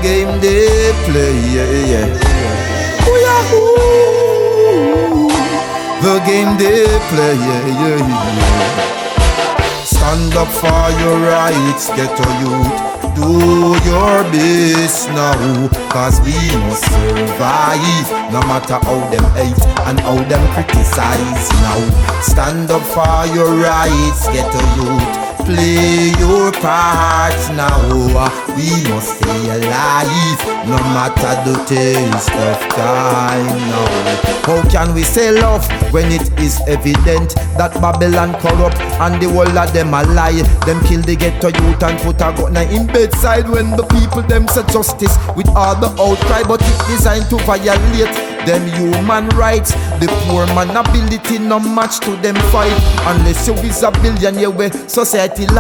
game they play, yeah. The game they play, yeah. Stand up for your rights, get a youth. Do your best now, cause we must survive. No matter how them hate and how them criticize now. Stand up for your rights, get a youth. Play your part now. We must stay alive, no matter the taste of time now. How can we say love when it is evident that Babylon corrupt and the whole of them a lie? Them kill the ghetto youth and put a gun in bedside when the people them say justice with all the outcry, but it designed to violate them human rights. The poor man ability no match to them fight, unless you is a billionaire where society